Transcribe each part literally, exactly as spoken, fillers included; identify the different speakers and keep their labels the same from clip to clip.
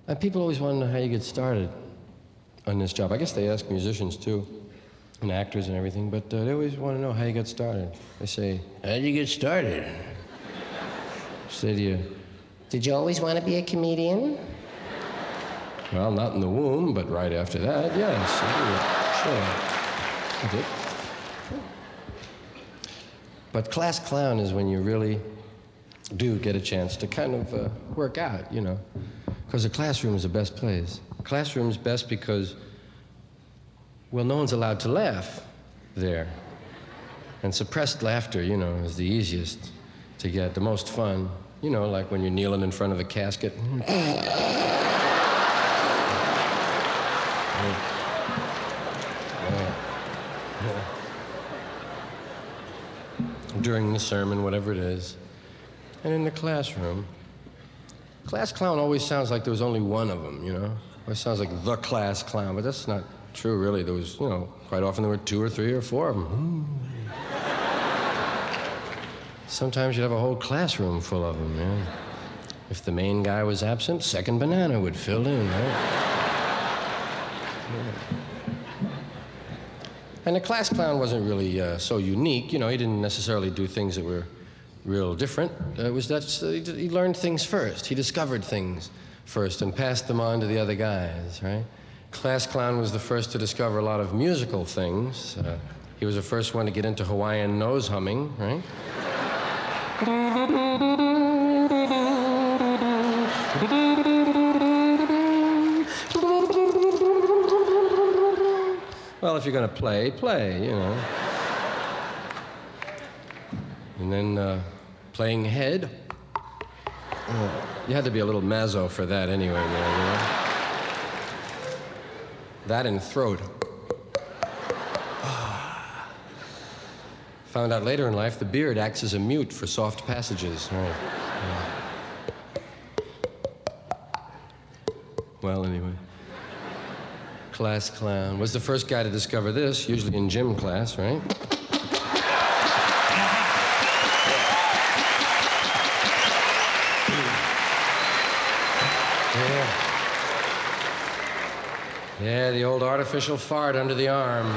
Speaker 1: And people always want to know how you get started on this job. I guess they ask musicians too, and actors and everything, but uh, they always want to know how you got started. They say, how did you get started? Say to you, did you always want to be a comedian? Well, not in the womb, but right after that, yes, I did. Sure, I did. But class clown is when you really do get a chance to kind of uh, work out, you know, because the classroom is the best place. Classroom's best because, well, no one's allowed to laugh there. And suppressed laughter, you know, is the easiest to get, the most fun. You know, like when you're kneeling in front of a casket. During the sermon, whatever it is. And in the classroom, class clown always sounds like there was only one of them, you know? Always sounds like the class clown, but that's not true, really. There was, you know, quite often there were two or three or four of them. Sometimes you'd have a whole classroom full of them, man. If the main guy was absent, second banana would fill in, right? Yeah. And the class clown wasn't really uh, so unique. You know, he didn't necessarily do things that were real different. Uh, it was that uh, he, he learned things first. He discovered things first and passed them on to the other guys, right? Class clown was the first to discover a lot of musical things. Uh, he was the first one to get into Hawaiian nose humming, right? Well, if you're going to play, play, you know. And then uh, playing head. Uh, you had to be a little mazzo for that anyway, man, you know. That and throat. Found out later in life the beard acts as a mute for soft passages. Right. Yeah. Well, anyway. Class clown was the first guy to discover this, usually in gym class, right? Yeah. Yeah, the old artificial fart under the arm.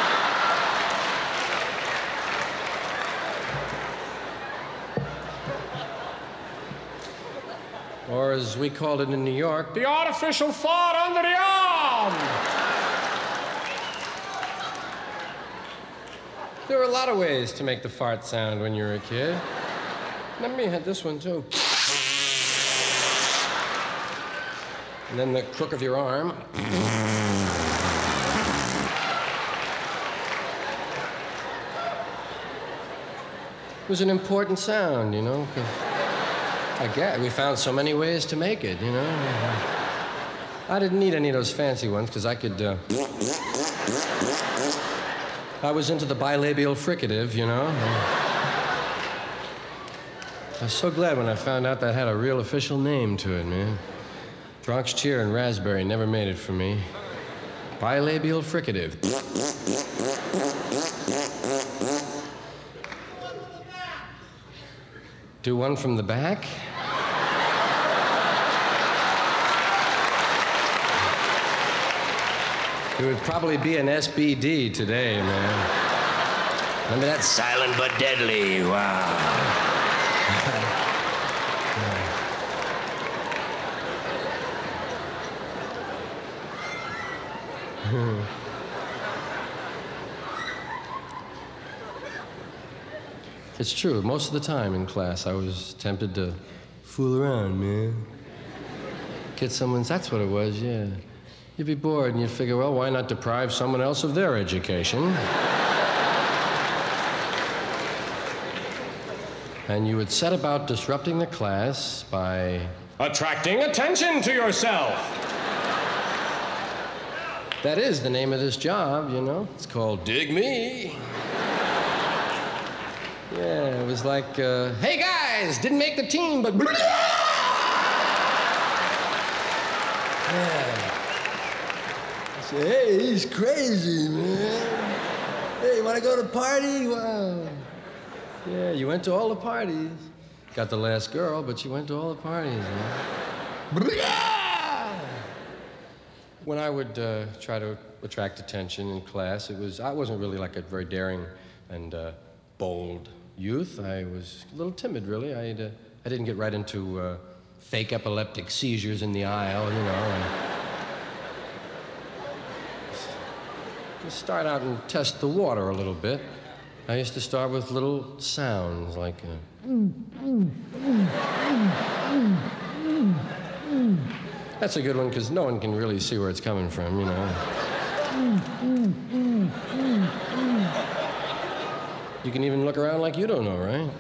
Speaker 1: Or as we called it in New York, the artificial fart under the arm! There were a lot of ways to make the fart sound when you were a kid. Remember you had this one, too. And then the crook of your arm. It was an important sound, you know, 'cause I guess we found so many ways to make it, you know. I didn't need any of those fancy ones because I could. Uh, I was into the bilabial fricative, you know. I was so glad when I found out that had a real official name to it, man. Bronx Cheer and Raspberry never made it for me. Bilabial fricative. Do one from the back? It would probably be an S B D today, man. Remember that? Silent but deadly. Wow. It's true. Most of the time in class, I was tempted to fool around, man. Get someone's, that's what it was, yeah. You'd be bored and you'd figure, well, why not deprive someone else of their education? And you would set about disrupting the class by attracting attention to yourself. That is the name of this job, you know. It's called Dig Me. Yeah, it was like, uh, hey guys, didn't make the team, but... Yeah. I said, hey, he's crazy, man. Hey, you want to go to a party? Wow. Yeah, you went to all the parties. Got the last girl, but you went to all the parties, man. when I would uh, try to attract attention in class, it was, I wasn't really like a very daring and uh, bold youth. I was a little timid, really. I, uh, I didn't get right into uh, fake epileptic seizures in the aisle, you know. And just start out and test the water a little bit. I used to start with little sounds like uh, that's a good one because no one can really see where it's coming from, you know. You can even look around like you don't know, right?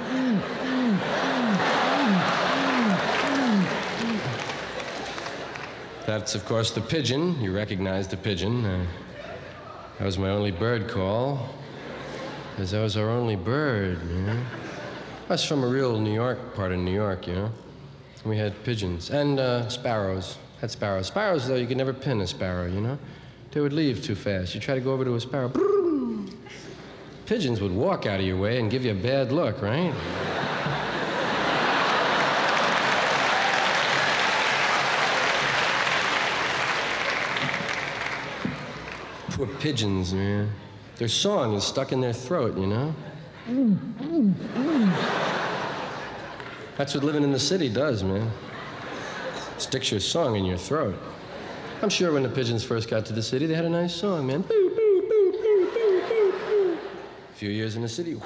Speaker 1: That's, of course, the pigeon. You recognize the pigeon. Uh, that was my only bird call, because that was our only bird, you know. I was from a real New York part of New York, you know. We had pigeons and uh, sparrows. Had sparrows. Sparrows, though, you could never pin a sparrow, you know. They would leave too fast. You try to go over to a sparrow. Pigeons would walk out of your way and give you a bad look, right? Poor pigeons, man. Their song is stuck in their throat, you know? That's what living in the city does, man. Sticks your song in your throat. I'm sure when the pigeons first got to the city, they had a nice song, man. Boo, boo, boo, boo, boo, boo, boo. A few years in the city.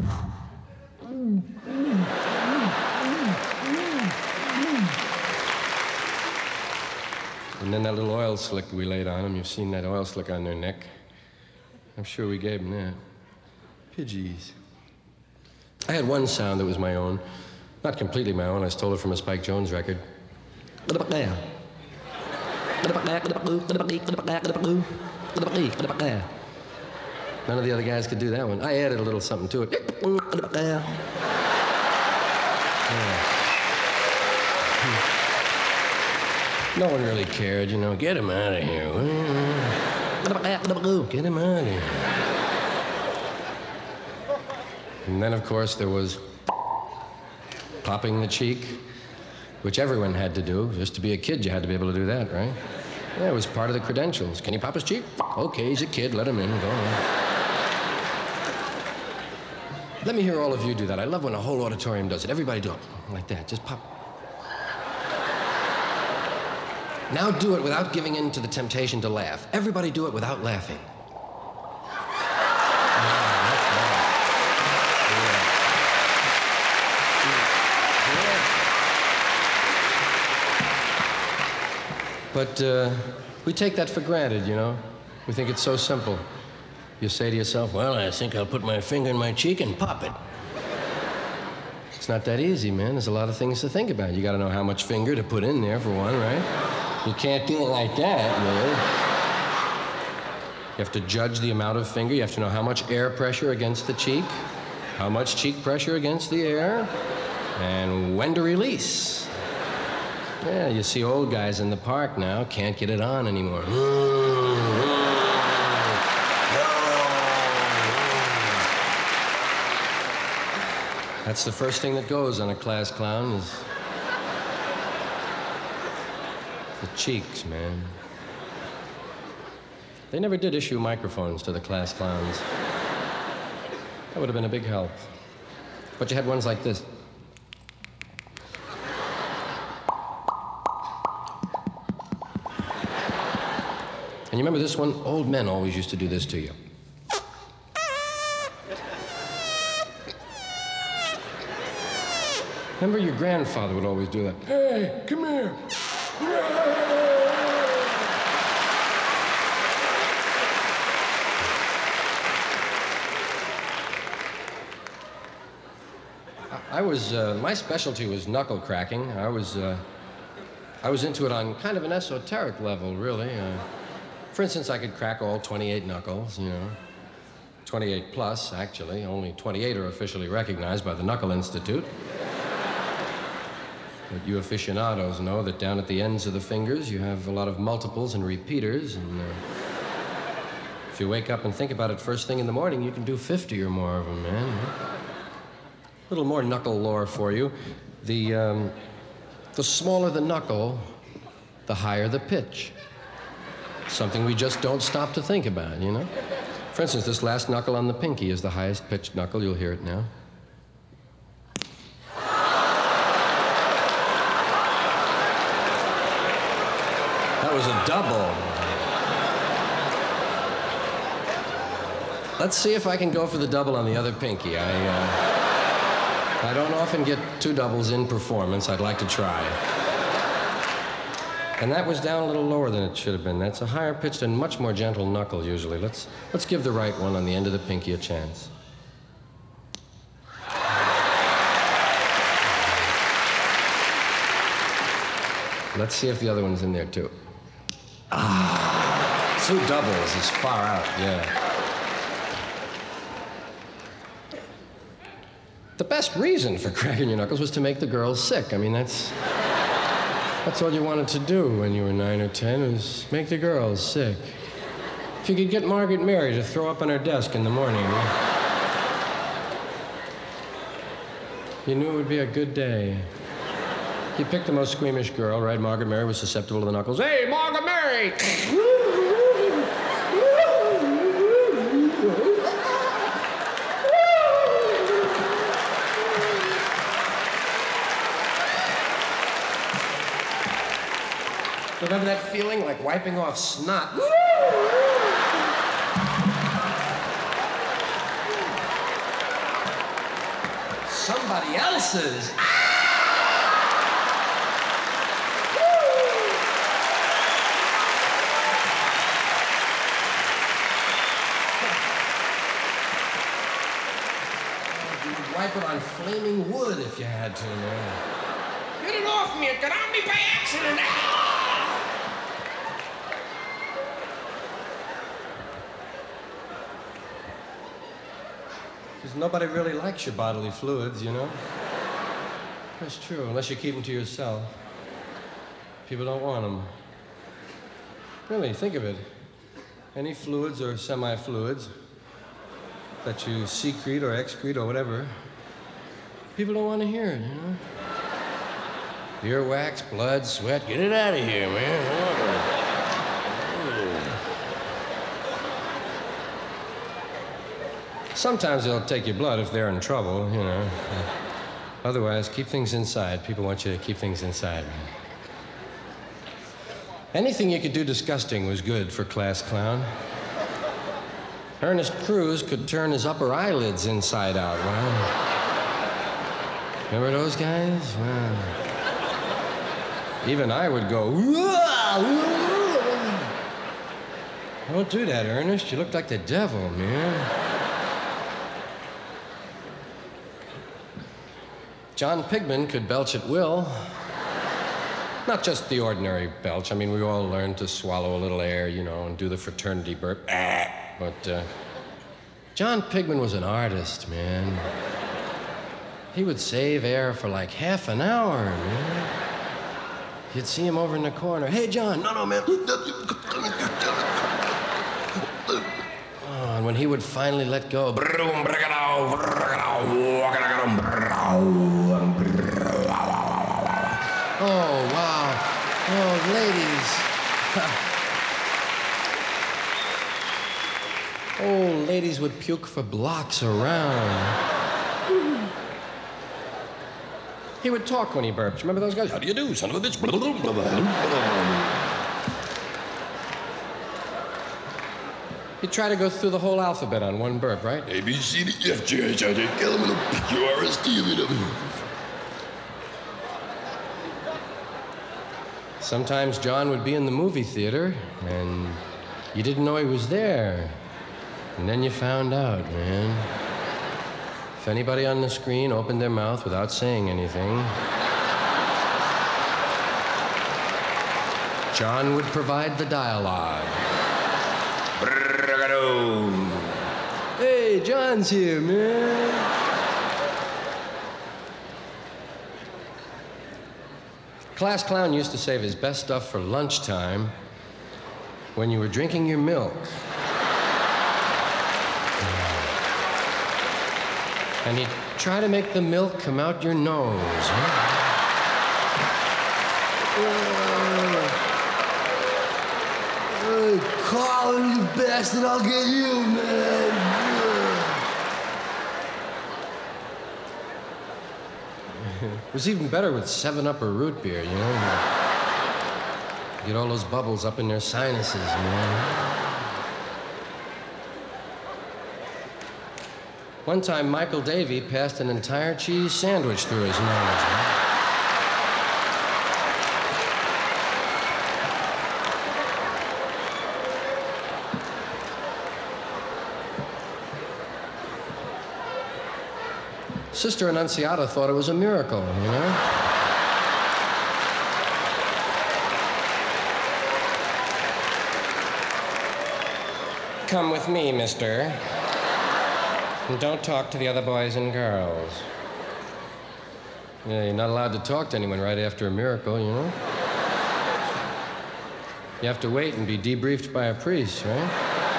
Speaker 1: And then that little oil slick we laid on them, you've seen that oil slick on their neck. I'm sure we gave them that. Pidgeys. I had one sound that was my own. Not completely my own. I stole it from a Spike Jones record. None of the other guys could do that one. I added a little something to it. Yeah. No one really cared, you know. Get him out of here. Get him out of here. And then, of course, there was popping the cheek, which everyone had to do. Just to be a kid, you had to be able to do that, right? Yeah, it was part of the credentials. Can he pop his cheek? Okay, he's a kid. Let him in. Go on. Let me hear all of you do that. I love when a whole auditorium does it. Everybody do it like that. Just pop. Now do it without giving in to the temptation to laugh. Everybody do it without laughing. But uh, we take that for granted, you know. We think it's so simple. You say to yourself, well, I think I'll put my finger in my cheek and pop it. It's not that easy, man. There's a lot of things to think about. You gotta know how much finger to put in there, for one, right? You can't do it like that, really. You have to judge the amount of finger. You have to know how much air pressure against the cheek, how much cheek pressure against the air, and when to release. Yeah, you see old guys in the park now can't get it on anymore. That's the first thing that goes on a class clown is the cheeks, man. They never did issue microphones to the class clowns. That would have been a big help. But you had ones like this. And you remember this one? Old men always used to do this to you. Remember your grandfather would always do that. Hey, come here. I was, uh, my specialty was knuckle cracking. I was, uh, I was into it on kind of an esoteric level, really. Uh, For instance, I could crack all twenty-eight knuckles, you know. twenty-eight plus, actually. Only twenty-eight are officially recognized by the Knuckle Institute. But you aficionados know that down at the ends of the fingers, you have a lot of multiples and repeaters, and uh, if you wake up and think about it first thing in the morning, you can do fifty or more of them, man. A little more knuckle lore for you. The, um, the smaller the knuckle, the higher the pitch. Something we just don't stop to think about, you know? For instance, this last knuckle on the pinky is the highest pitched knuckle. You'll hear it now. That was a double. Let's see if I can go for the double on the other pinky. I, uh, I don't often get two doubles in performance. I'd like to try. And that was down a little lower than it should have been. That's a higher pitched and much more gentle knuckle usually. Let's, let's give the right one on the end of the pinky a chance. Let's see if the other one's in there too. Ah, two doubles is far out, yeah. The best reason for cracking your knuckles was to make the girls sick. I mean, that's that's all you wanted to do when you were nine or ten, was make the girls sick. If you could get Margaret Mary to throw up on her desk in the morning, you knew it would be a good day. You picked the most squeamish girl, right? Margaret Mary was susceptible to the knuckles. Hey, Margaret Mary! Remember that feeling, like wiping off snot? Somebody else's. You'd wipe it on flaming wood if you had to, man. Get it off me! It got on me by accident! Because nobody really likes your bodily fluids, you know? That's true, unless you keep them to yourself. People don't want them. Really, think of it. Any fluids or semi-fluids that you secrete or excrete or whatever, people don't want to hear it, you know? Earwax, blood, sweat, get it out of here, man. Sometimes they'll take your blood if they're in trouble, you know. Otherwise, keep things inside. People want you to keep things inside, man. Anything you could do disgusting was good for Class Clown. Ernest Cruz could turn his upper eyelids inside out. Wow. Remember those guys? Wow. Even I would go, don't do that, Ernest. You look like the devil, man. John Pigman could belch at will. Not just the ordinary belch. I mean, we all learned to swallow a little air, you know, and do the fraternity burp. But uh, John Pigman was an artist, man. He would save air for like half an hour, man. You'd see him over in the corner. Hey, John. No, no, man. Oh, and when he would finally let go, oh, wow. Oh, ladies. Oh, ladies would puke for blocks around. He would talk when he burped. Remember those guys? How do you do, son of a bitch? He'd try to go through the whole alphabet on one burp, right? A, B, C, D, E, F, G, H, I, J, K, L, M, N, O, P, Q, R, S, T, U, V, W. Sometimes John would be in the movie theater, and you didn't know he was there. And then you found out, man. If anybody on the screen opened their mouth without saying anything, John would provide the dialogue. Hey, John's here, man. Class Clown used to save his best stuff for lunchtime when you were drinking your milk. And he'd try to make the milk come out your nose. Huh? best and I'll get you, man. It was even better with seven up or root beer, you know? Get all those bubbles up in their sinuses, man. One time, Michael Davey passed an entire cheese sandwich through his nose, man. Sister Annunziata thought it was a miracle, you know? Come with me, mister. And don't talk to the other boys and girls. Yeah, you're not allowed to talk to anyone right after a miracle, you know? You have to wait and be debriefed by a priest, right?